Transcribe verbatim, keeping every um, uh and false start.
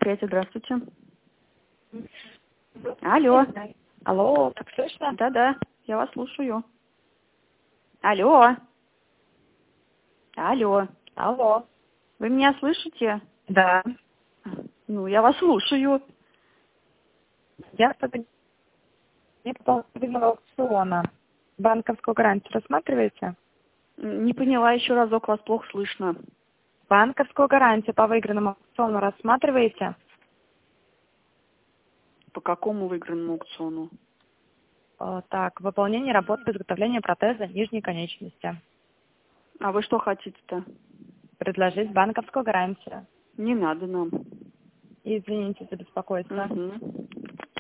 предприятие, здравствуйте. Алло. Алло, так слышно? Да-да, я вас слушаю. Алло. Алло. Алло. Вы меня слышите? Да. Ну, я вас слушаю. Я не по поводу аукциона. Банковскую гарантию рассматриваете? Не поняла, еще разок, вас плохо слышно. Банковскую гарантию по выигранному аукциону рассматриваете? По какому выигранному аукциону? О, так, выполнение работ по изготовлению протеза нижней конечности. А вы что хотите-то? Предложить банковскую гарантию. Не надо нам. Извините за беспокойство. Угу.